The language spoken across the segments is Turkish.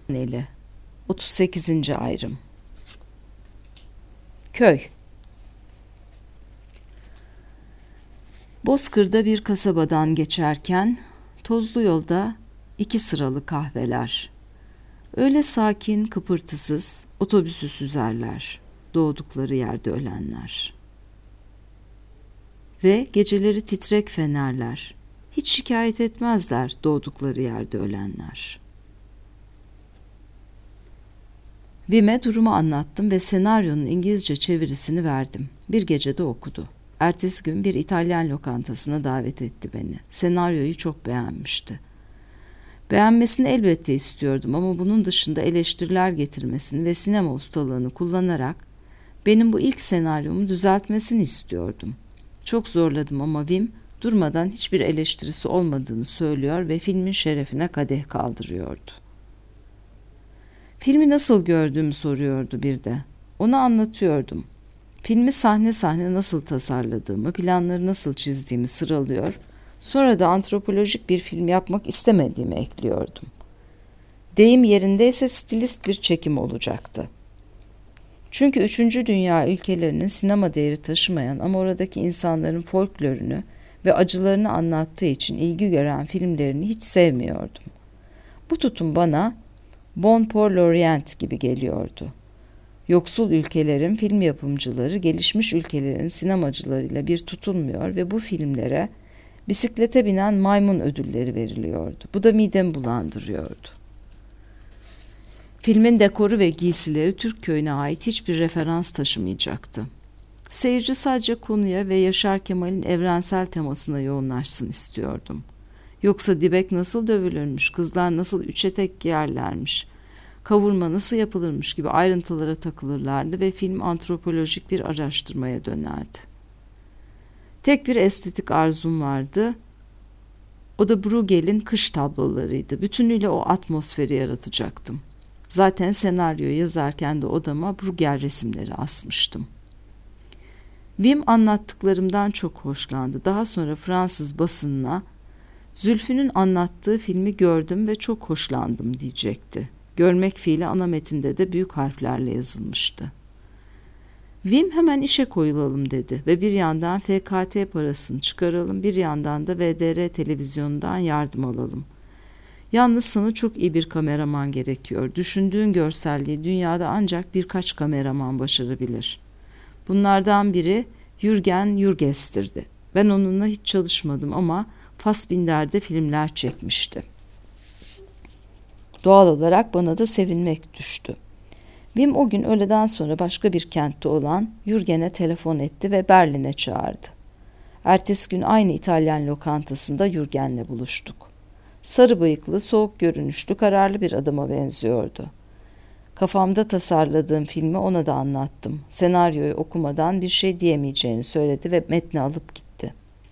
Eli 38. Ayrım. Köy. Bozkır'da bir kasabadan geçerken tozlu yolda 2 sıralı kahveler. Öyle sakin, kıpırtısız otobüsü süzerler, doğdukları yerde ölenler. Ve geceleri titrek fenerler, hiç şikayet etmezler doğdukları yerde ölenler. Vim'e durumu anlattım ve senaryonun İngilizce çevirisini verdim. Bir gecede okudu. Ertesi gün bir İtalyan lokantasına davet etti beni. Senaryoyu çok beğenmişti. Beğenmesini elbette istiyordum ama bunun dışında eleştiriler getirmesini ve sinema ustalığını kullanarak benim bu ilk senaryomu düzeltmesini istiyordum. Çok zorladım ama Vim durmadan hiçbir eleştirisi olmadığını söylüyor ve filmin şerefine kadeh kaldırıyordu. Filmi nasıl gördüğümü soruyordu bir de. Ona anlatıyordum. Filmi sahne sahne nasıl tasarladığımı, planları nasıl çizdiğimi sıralıyor, sonra da antropolojik bir film yapmak istemediğimi ekliyordum. Deyim yerindeyse stilist bir çekim olacaktı. Çünkü 3. Dünya ülkelerinin sinema değeri taşımayan ama oradaki insanların folklorunu ve acılarını anlattığı için ilgi gören filmlerini hiç sevmiyordum. Bu tutum bana Bon pour l'Orient gibi geliyordu. Yoksul ülkelerin film yapımcıları gelişmiş ülkelerin sinemacılarıyla bir tutulmuyor ve bu filmlere bisiklete binen maymun ödülleri veriliyordu. Bu da midemi bulandırıyordu. Filmin dekoru ve giysileri Türk köyüne ait hiçbir referans taşımayacaktı. Seyirci sadece konuya ve Yaşar Kemal'in evrensel temasına yoğunlaşsın istiyordum. Yoksa dibek nasıl dövülürmüş, kızlar nasıl 3 etek giyerlermiş, kavurma nasıl yapılırmış gibi ayrıntılara takılırlardı ve film antropolojik bir araştırmaya dönerdi. Tek bir estetik arzum vardı, o da Bruegel'in kış tablolarıydı. Bütünüyle o atmosferi yaratacaktım. Zaten senaryoyu yazarken de odama Bruegel resimleri asmıştım. Vim anlattıklarımdan çok hoşlandı. Daha sonra Fransız basınına Zülfü'nün anlattığı filmi gördüm ve çok hoşlandım diyecekti. Görmek fiili ana metinde de büyük harflerle yazılmıştı. Vim hemen işe koyulalım dedi ve bir yandan FKT parasını çıkaralım, bir yandan da VDR televizyonundan yardım alalım. Yalnız sana çok iyi bir kameraman gerekiyor. Düşündüğün görselliği dünyada ancak birkaç kameraman başarabilir. Bunlardan biri Jürgen Jürges'tirdi. Ben onunla hiç çalışmadım ama Fassbinder'de filmler çekmişti. Doğal olarak bana da sevinmek düştü. Wim o gün öğleden sonra başka bir kentte olan Jürgen'e telefon etti ve Berlin'e çağırdı. Ertesi gün aynı İtalyan lokantasında Jürgen'le buluştuk. Sarı bıyıklı, soğuk görünüşlü, kararlı bir adama benziyordu. Kafamda tasarladığım filmi ona da anlattım. Senaryoyu okumadan bir şey diyemeyeceğini söyledi ve metni alıp gitti.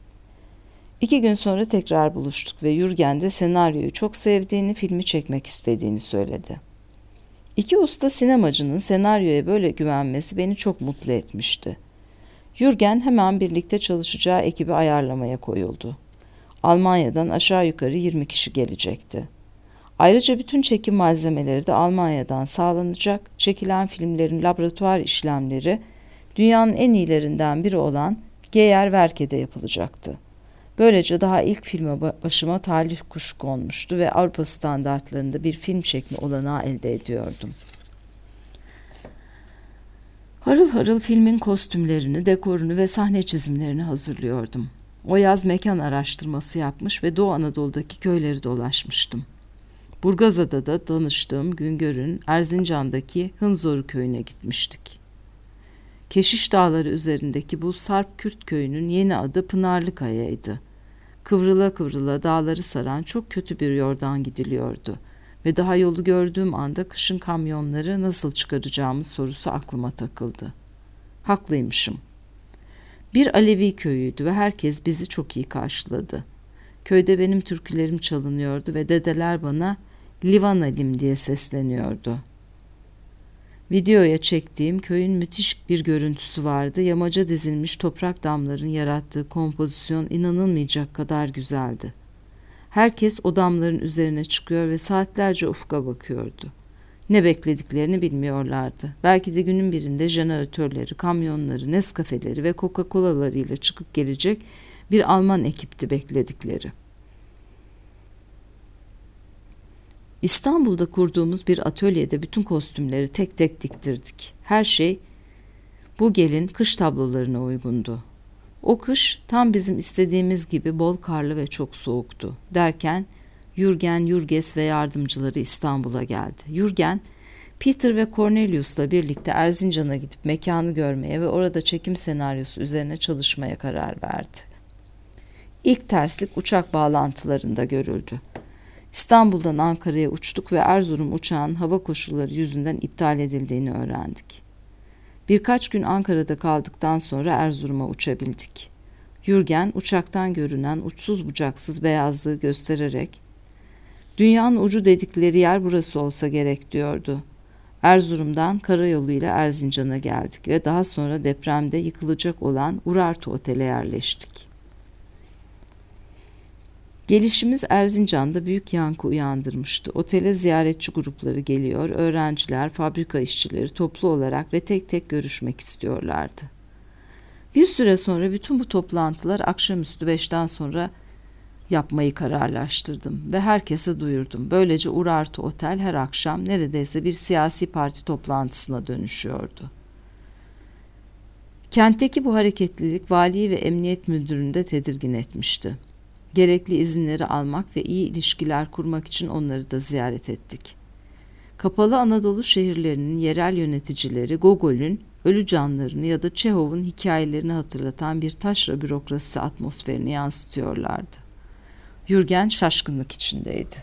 2 gün sonra tekrar buluştuk ve Jürgen de senaryoyu çok sevdiğini, filmi çekmek istediğini söyledi. 2 usta sinemacının senaryoya böyle güvenmesi beni çok mutlu etmişti. Jürgen hemen birlikte çalışacağı ekibi ayarlamaya koyuldu. Almanya'dan aşağı yukarı 20 kişi gelecekti. Ayrıca bütün çekim malzemeleri de Almanya'dan sağlanacak, çekilen filmlerin laboratuvar işlemleri dünyanın en iyilerinden biri olan Geyer-Werke'de yapılacaktı. Böylece daha ilk filme başıma talih kuşu konmuştu ve Avrupa standartlarında bir film çekme olanağı elde ediyordum. Harıl harıl filmin kostümlerini, dekorunu ve sahne çizimlerini hazırlıyordum. O yaz mekan araştırması yapmış ve Doğu Anadolu'daki köyleri dolaşmıştım. Burgazada'da da tanıştığım Güngör'ün Erzincan'daki Hınzoru köyüne gitmiştik. Keşiş Dağları üzerindeki bu Sarp Kürt köyünün yeni adı Pınarlıkaya'ydı. Kıvrıla kıvrıla dağları saran çok kötü bir yoldan gidiliyordu ve daha yolu gördüğüm anda kışın kamyonları nasıl çıkaracağımız sorusu aklıma takıldı. Haklıymışım. Bir Alevi köyüydü ve herkes bizi çok iyi karşıladı. Köyde benim türkülerim çalınıyordu ve dedeler bana Livanalim diye sesleniyordu. Videoya çektiğim köyün müthiş bir görüntüsü vardı. Yamaca dizilmiş toprak damların yarattığı kompozisyon inanılmayacak kadar güzeldi. Herkes o damların üzerine çıkıyor ve saatlerce ufka bakıyordu. Ne beklediklerini bilmiyorlardı. Belki de günün birinde jeneratörleri, kamyonları, Nescafe'leri ve Coca-Cola'larıyla çıkıp gelecek bir Alman ekipti bekledikleri. İstanbul'da kurduğumuz bir atölyede bütün kostümleri tek tek diktirdik. Her şey bu gelin kış tablolarına uygundu. O kış tam bizim istediğimiz gibi bol karlı ve çok soğuktu. Derken Jürgen, Jürges ve yardımcıları İstanbul'a geldi. Jürgen, Peter ve Cornelius'la birlikte Erzincan'a gidip mekanı görmeye ve orada çekim senaryosu üzerine çalışmaya karar verdi. İlk terslik uçak bağlantılarında görüldü. İstanbul'dan Ankara'ya uçtuk ve Erzurum uçağın hava koşulları yüzünden iptal edildiğini öğrendik. Birkaç gün Ankara'da kaldıktan sonra Erzurum'a uçabildik. Jürgen uçaktan görünen uçsuz bucaksız beyazlığı göstererek "Dünyanın ucu dedikleri yer burası olsa gerek" diyordu. Erzurum'dan karayoluyla Erzincan'a geldik ve daha sonra depremde yıkılacak olan Urartu Otel'e yerleştik. Gelişimiz Erzincan'da büyük yankı uyandırmıştı. Otele ziyaretçi grupları geliyor, öğrenciler, fabrika işçileri toplu olarak ve tek tek görüşmek istiyorlardı. Bir süre sonra bütün bu toplantılar akşamüstü 5'ten sonra yapmayı kararlaştırdım ve herkese duyurdum. Böylece Urartu Otel her akşam neredeyse bir siyasi parti toplantısına dönüşüyordu. Kentteki bu hareketlilik valiyi ve emniyet müdürünü de tedirgin etmişti. Gerekli izinleri almak ve iyi ilişkiler kurmak için onları da ziyaret ettik. Kapalı Anadolu şehirlerinin yerel yöneticileri Gogol'ün ölü canlarını ya da Çehov'un hikayelerini hatırlatan bir taşra bürokrasi atmosferini yansıtıyorlardı. Jürgen şaşkınlık içindeydi.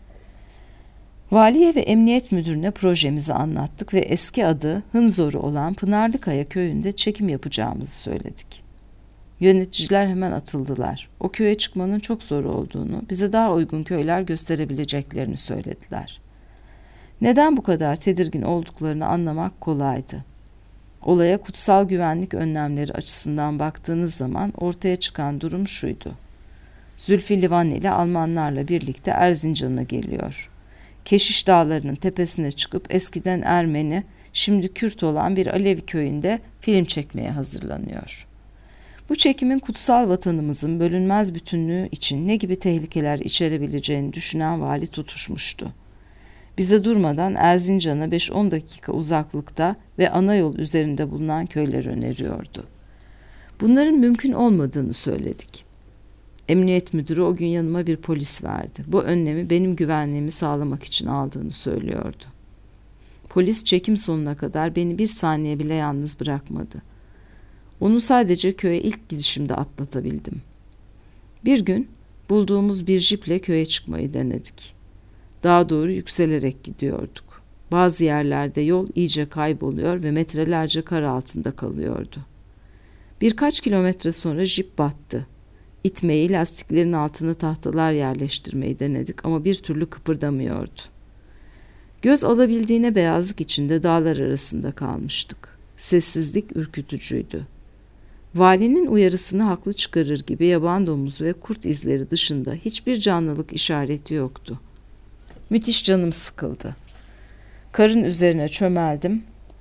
Valiye ve emniyet müdürüne projemizi anlattık ve eski adı Hınzoru olan Pınarlıkaya köyünde çekim yapacağımızı söyledik. Yöneticiler hemen atıldılar. O köye çıkmanın çok zor olduğunu, bize daha uygun köyler gösterebileceklerini söylediler. Neden bu kadar tedirgin olduklarını anlamak kolaydı. Olaya kutsal güvenlik önlemleri açısından baktığınız zaman ortaya çıkan durum şuydu. Zülfü Livaneli Almanlarla birlikte Erzincan'a geliyor. Keşiş Dağları'nın tepesine çıkıp eskiden Ermeni, şimdi Kürt olan bir Alevi köyünde film çekmeye hazırlanıyor. Bu çekimin kutsal vatanımızın bölünmez bütünlüğü için ne gibi tehlikeler içerebileceğini düşünen vali tutuşmuştu. Bize durmadan Erzincan'a 5-10 dakika uzaklıkta ve ana yol üzerinde bulunan köyler öneriyordu. Bunların mümkün olmadığını söyledik. Emniyet müdürü o gün yanıma bir polis verdi. Bu önlemi benim güvenliğimi sağlamak için aldığını söylüyordu. Polis çekim sonuna kadar beni bir saniye bile yalnız bırakmadı. Onu sadece köye ilk gidişimde atlatabildim. Bir gün bulduğumuz bir jiple köye çıkmayı denedik. Daha doğru yükselerek gidiyorduk. Bazı yerlerde yol iyice kayboluyor ve metrelerce kar altında kalıyordu. Birkaç kilometre sonra jip battı. İtmeyi, lastiklerin altına tahtalar yerleştirmeyi denedik ama bir türlü kıpırdamıyordu. Göz alabildiğine beyazlık içinde dağlar arasında kalmıştık. Sessizlik ürkütücüydü. Valinin uyarısını haklı çıkarır gibi yaban domuzu ve kurt izleri dışında hiçbir canlılık işareti yoktu. Müthiş canım sıkıldı. Karın üzerine çömeldim.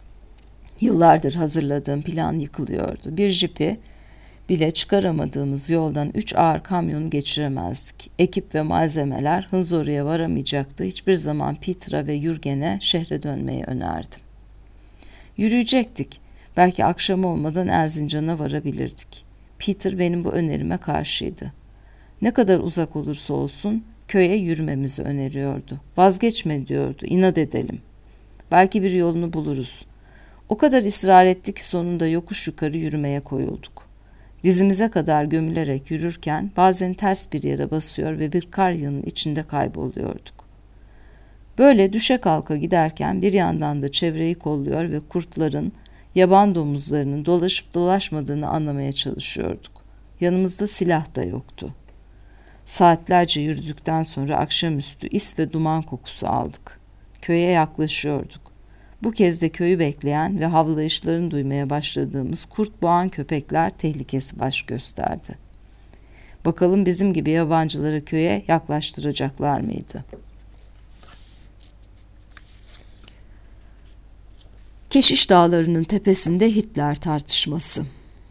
Yıllardır hazırladığım plan yıkılıyordu. Bir jipi bile çıkaramadığımız yoldan 3 ağır kamyonu geçiremezdik. Ekip ve malzemeler Hınzoru'ya varamayacaktı. Hiçbir zaman Peter'a ve Jürgen'e şehre dönmeyi önerdim. Yürüyecektik. Belki akşam olmadan Erzincan'a varabilirdik. Peter benim bu önerime karşıydı. Ne kadar uzak olursa olsun köye yürümemizi öneriyordu. Vazgeçme diyordu, inat edelim. Belki bir yolunu buluruz. O kadar ısrar etti ki sonunda yokuş yukarı yürümeye koyulduk. Dizimize kadar gömülerek yürürken bazen ters bir yere basıyor ve bir kar yığının içinde kayboluyorduk. Böyle düşe kalka giderken bir yandan da çevreyi kolluyor ve kurtların, yaban domuzlarının dolaşıp dolaşmadığını anlamaya çalışıyorduk. Yanımızda silah da yoktu. Saatlerce yürüdükten sonra akşamüstü is ve duman kokusu aldık. Köye yaklaşıyorduk. Bu kez de köyü bekleyen ve havlayışlarını duymaya başladığımız kurt boğan köpekler tehlikesi baş gösterdi. Bakalım bizim gibi yabancıları köye yaklaştıracaklar mıydı? Keşiş Dağları'nın tepesinde Hitler tartışması.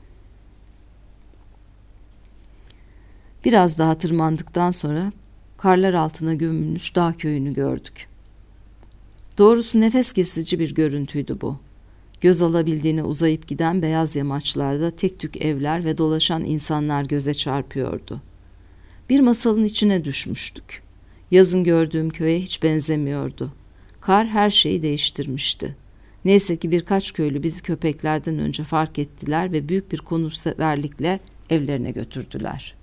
Biraz daha tırmandıktan sonra karlar altına gömülmüş dağ köyünü gördük. Doğrusu nefes kesici bir görüntüydü bu. Göz alabildiğine uzayıp giden beyaz yamaçlarda tek tük evler ve dolaşan insanlar göze çarpıyordu. Bir masalın içine düşmüştük. Yazın gördüğüm köye hiç benzemiyordu. Kar her şeyi değiştirmişti. Neyse ki birkaç köylü bizi köpeklerden önce fark ettiler ve büyük bir konurseverlikle evlerine götürdüler.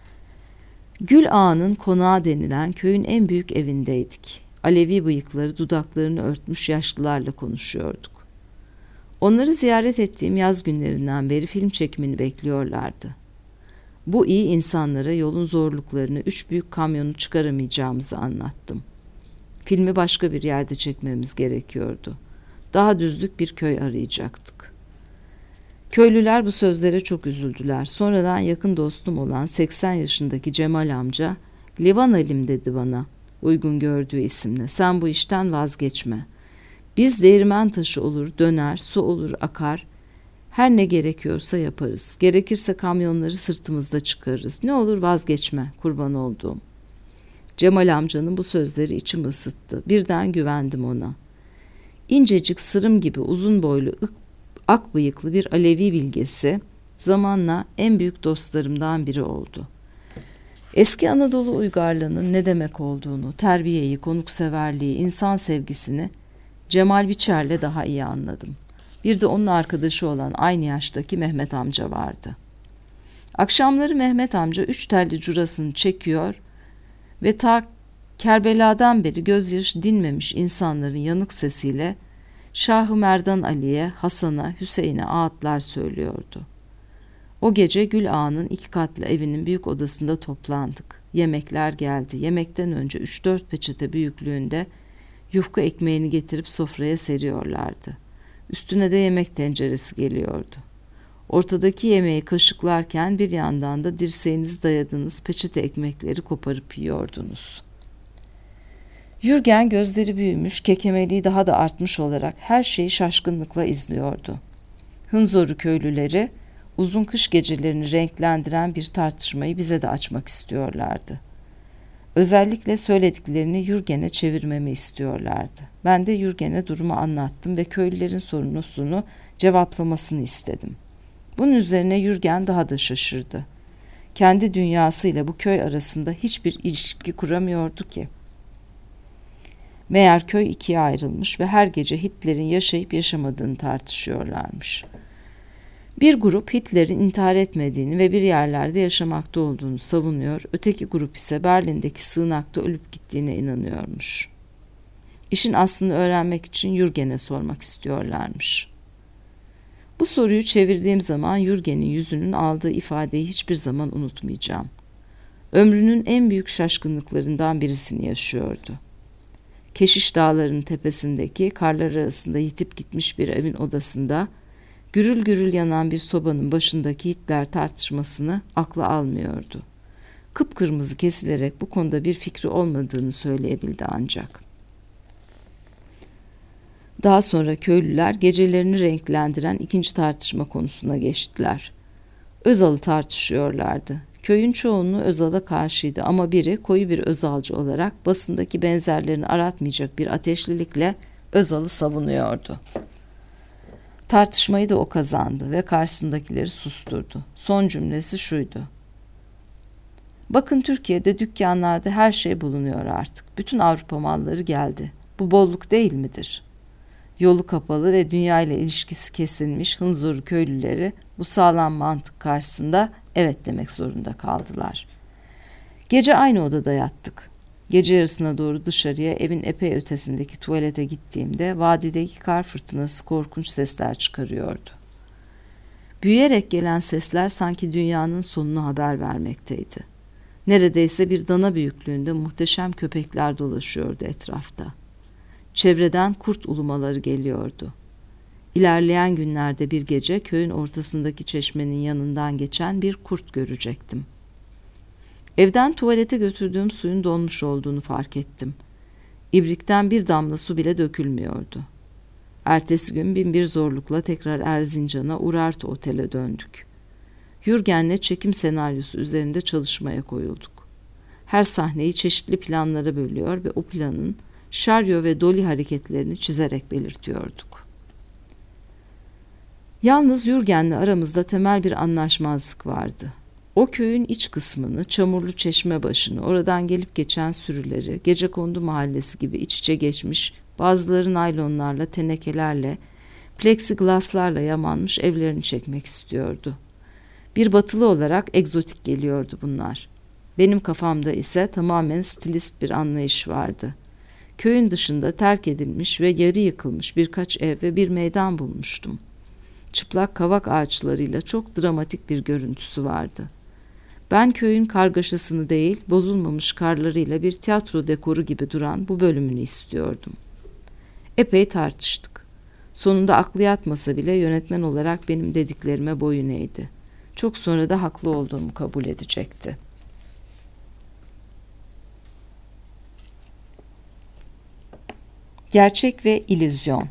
Gül Ağa'nın konağı denilen köyün en büyük evindeydik. Alevi bıyıkları dudaklarını örtmüş yaşlılarla konuşuyorduk. Onları ziyaret ettiğim yaz günlerinden beri film çekimini bekliyorlardı. Bu iyi insanlara yolun zorluklarını, 3 büyük kamyonu çıkaramayacağımızı anlattım. Filmi başka bir yerde çekmemiz gerekiyordu. Daha düzlük bir köy arayacaktık. Köylüler bu sözlere çok üzüldüler. Sonradan yakın dostum olan 80 yaşındaki Cemal amca, "Livan Halim" dedi bana, uygun gördüğü isimle. "Sen bu işten vazgeçme. Biz değirmen taşı olur, döner, su olur, akar. Her ne gerekiyorsa yaparız. Gerekirse kamyonları sırtımızda çıkarırız. Ne olur vazgeçme, kurban olduğum." Cemal amcanın bu sözleri içimi ısıttı. Birden güvendim ona. İncecik sırım gibi uzun boylu ak bıyıklı bir Alevi bilgesi zamanla en büyük dostlarımdan biri oldu. Eski Anadolu uygarlığının ne demek olduğunu, terbiyeyi, konukseverliği, insan sevgisini Cemal Biçer'le daha iyi anladım. Bir de onun arkadaşı olan aynı yaştaki Mehmet amca vardı. Akşamları Mehmet amca 3 telli curasını çekiyor ve ta Kerbela'dan beri gözyaşı dinmemiş insanların yanık sesiyle Şah-ı Merdan Ali'ye, Hasan'a, Hüseyin'e ağıtlar söylüyordu. O gece Gül Ağa'nın 2 katlı evinin büyük odasında toplandık. Yemekler geldi. Yemekten önce 3-4 peçete büyüklüğünde yufka ekmeğini getirip sofraya seriyorlardı. Üstüne de yemek tenceresi geliyordu. Ortadaki yemeği kaşıklarken bir yandan da dirseğinizi dayadığınız peçete ekmekleri koparıp yiyordunuz. Yürgen gözleri büyümüş, kekemeliği daha da artmış olarak her şeyi şaşkınlıkla izliyordu. Hınzoru köylüleri uzun kış gecelerini renklendiren bir tartışmayı bize de açmak istiyorlardı. Özellikle söylediklerini Yürgen'e çevirmemi istiyorlardı. Ben de Yürgen'e durumu anlattım ve köylülerin sorununu cevaplamasını istedim. Bunun üzerine Yürgen daha da şaşırdı. Kendi dünyasıyla bu köy arasında hiçbir ilişki kuramıyordu ki. Meğer köy 2'ye ayrılmış ve her gece Hitler'in yaşayıp yaşamadığını tartışıyorlarmış. Bir grup Hitler'in intihar etmediğini ve bir yerlerde yaşamakta olduğunu savunuyor, öteki grup ise Berlin'deki sığınakta ölüp gittiğine inanıyormuş. İşin aslını öğrenmek için Yürgen'e sormak istiyorlarmış. Bu soruyu çevirdiğim zaman Yürgen'in yüzünün aldığı ifadeyi hiçbir zaman unutmayacağım. Ömrünün en büyük şaşkınlıklarından birisini yaşıyordu. Keşiş Dağları'nın tepesindeki karlar arasında yitip gitmiş bir evin odasında gürül gürül yanan bir sobanın başındaki Hitler tartışmasını akla almıyordu. Kıpkırmızı kesilerek bu konuda bir fikri olmadığını söyleyebildi ancak. Daha sonra köylüler gecelerini renklendiren ikinci tartışma konusuna geçtiler. Özal'ı tartışıyorlardı. Köyün çoğunluğu Özal'a karşıydı ama biri koyu bir Özalcı olarak basındaki benzerlerini aratmayacak bir ateşlilikle Özal'ı savunuyordu. Tartışmayı da o kazandı ve karşısındakileri susturdu. Son cümlesi şuydu: "Bakın, Türkiye'de dükkanlarda her şey bulunuyor artık. Bütün Avrupa malları geldi. Bu bolluk değil midir?" Yolu kapalı ve dünya ile ilişkisi kesilmiş Hınzur köylüleri bu sağlam mantık karşısında evet demek zorunda kaldılar. Gece aynı odada yattık. Gece yarısına doğru dışarıya, evin epey ötesindeki tuvalete gittiğimde vadideki kar fırtınası korkunç sesler çıkarıyordu. Büyüyerek gelen sesler sanki dünyanın sonunu haber vermekteydi. Neredeyse bir dana büyüklüğünde muhteşem köpekler dolaşıyordu etrafta. Çevreden kurt ulumaları geliyordu. İlerleyen günlerde bir gece köyün ortasındaki çeşmenin yanından geçen bir kurt görecektim. Evden tuvalete götürdüğüm suyun donmuş olduğunu fark ettim. İbrikten bir damla su bile dökülmüyordu. Ertesi gün binbir zorlukla tekrar Erzincan'a Urartu Otel'e döndük. Yürgen'le çekim senaryosu üzerinde çalışmaya koyulduk. Her sahneyi çeşitli planlara bölüyor ve o planın şaryo ve doli hareketlerini çizerek belirtiyorduk. Yalnız Yürgen'le aramızda temel bir anlaşmazlık vardı. O köyün iç kısmını, Çamurlu Çeşme başını, oradan gelip geçen sürüleri, Gecekondu Mahallesi gibi iç içe geçmiş, bazıları naylonlarla, tenekelerle, pleksiglaslarla yamanmış evlerini çekmek istiyordu. Bir batılı olarak egzotik geliyordu bunlar. Benim kafamda ise tamamen stilist bir anlayış vardı. Köyün dışında terk edilmiş ve yarı yıkılmış birkaç ev ve bir meydan bulmuştum. Çıplak kavak ağaçlarıyla çok dramatik bir görüntüsü vardı. Ben köyün kargaşasını değil, bozulmamış karlarıyla bir tiyatro dekoru gibi duran bu bölümünü istiyordum. Epey tartıştık. Sonunda aklı yatmasa bile yönetmen olarak benim dediklerime boyun eğdi. Çok sonra da haklı olduğumu kabul edecekti. Gerçek ve illüzyon.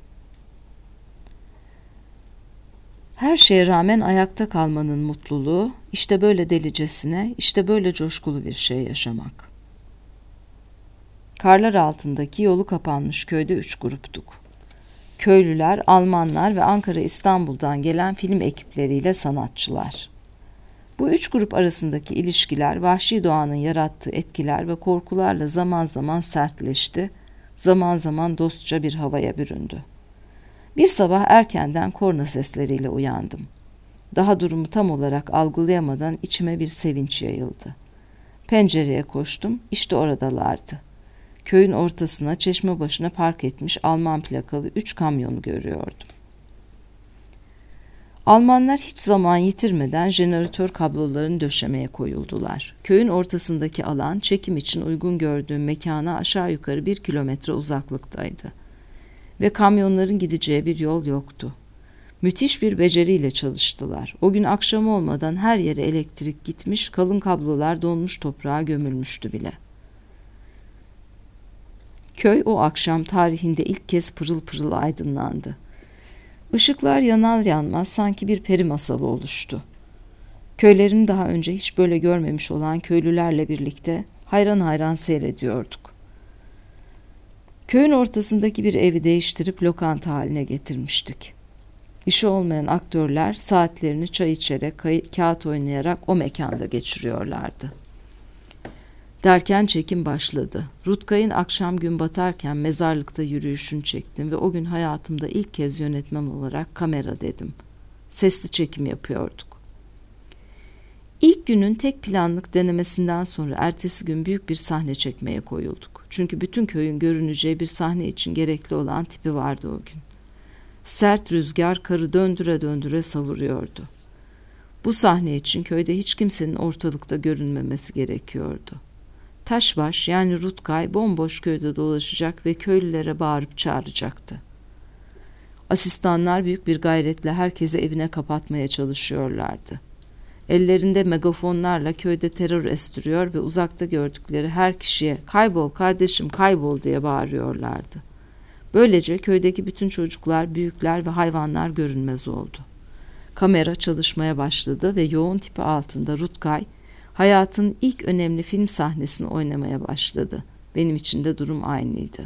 Her şeye rağmen ayakta kalmanın mutluluğu, işte böyle delicesine, işte böyle coşkulu bir şey yaşamak. Karlar altındaki yolu kapanmış köyde 3 gruptuk. Köylüler, Almanlar ve Ankara-İstanbul'dan gelen film ekipleriyle sanatçılar. Bu 3 grup arasındaki ilişkiler, vahşi doğanın yarattığı etkiler ve korkularla zaman zaman sertleşti, zaman zaman dostça bir havaya büründü. Bir sabah erkenden korna sesleriyle uyandım. Daha durumu tam olarak algılayamadan içime bir sevinç yayıldı. Pencereye koştum, işte oradalardı. Köyün ortasına, çeşme başına park etmiş Alman plakalı 3 kamyonu görüyordum. Almanlar hiç zaman yitirmeden jeneratör kablolarını döşemeye koyuldular. Köyün ortasındaki alan çekim için uygun gördüğüm mekana aşağı yukarı 1 kilometre uzaklıktaydı. Ve kamyonların gideceği bir yol yoktu. Müthiş bir beceriyle çalıştılar. O gün akşam olmadan her yere elektrik gitmiş, kalın kablolar donmuş toprağa gömülmüştü bile. Köy o akşam tarihinde ilk kez pırıl pırıl aydınlandı. Işıklar yanar yanmaz sanki bir peri masalı oluştu. Köylerini daha önce hiç böyle görmemiş olan köylülerle birlikte hayran hayran seyrediyorduk. Köyün ortasındaki bir evi değiştirip lokanta haline getirmiştik. İşi olmayan aktörler saatlerini çay içerek, kağıt oynayarak o mekanda geçiriyorlardı. Derken çekim başladı. Rutkay'ın akşam gün batarken mezarlıkta yürüyüşünü çektim ve o gün hayatımda ilk kez yönetmen olarak kamera dedim. Sesli çekim yapıyorduk. İlk günün tek planlık denemesinden sonra ertesi gün büyük bir sahne çekmeye koyulduk. Çünkü bütün köyün görüneceği bir sahne için gerekli olan tipi vardı o gün. Sert rüzgar karı döndüre döndüre savuruyordu. Bu sahne için köyde hiç kimsenin ortalıkta görünmemesi gerekiyordu. Taşbaş yani Rutkay bomboş köyde dolaşacak ve köylülere bağırıp çağıracaktı. Asistanlar büyük bir gayretle herkesi evine kapatmaya çalışıyorlardı. Ellerinde megafonlarla köyde terör estiriyor ve uzakta gördükleri her kişiye "Kaybol kardeşim, kaybol" diye bağırıyorlardı. Böylece köydeki bütün çocuklar, büyükler ve hayvanlar görünmez oldu. Kamera çalışmaya başladı ve yoğun tipi altında Rutkay, hayatın ilk önemli film sahnesini oynamaya başladı. Benim için de durum aynıydı.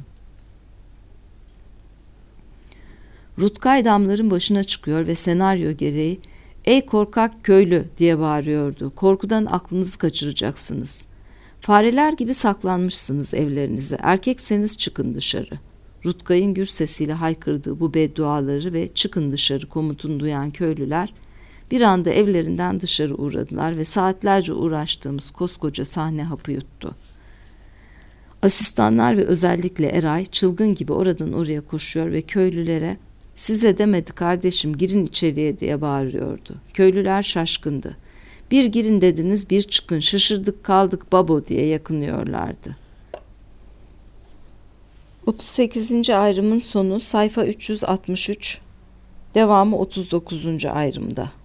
Rutkay damların başına çıkıyor ve senaryo gereği "Ey korkak köylü" diye bağırıyordu. "Korkudan aklınızı kaçıracaksınız. Fareler gibi saklanmışsınız evlerinize. Erkekseniz çıkın dışarı." Rutkay'ın gür sesiyle haykırdığı bu bedduaları ve "çıkın dışarı" komutunu duyan köylüler bir anda evlerinden dışarı uğradılar ve saatlerce uğraştığımız koskoca sahne hapı yuttu. Asistanlar ve özellikle Eray çılgın gibi oradan oraya koşuyor ve köylülere "Size demedi kardeşim, girin içeriye" diye bağırıyordu. Köylüler şaşkındı. "Bir girin dediniz, bir çıkın, şaşırdık kaldık babo" diye yakınıyorlardı. 38. ayrımın sonu sayfa 363, devamı 39. ayrımda.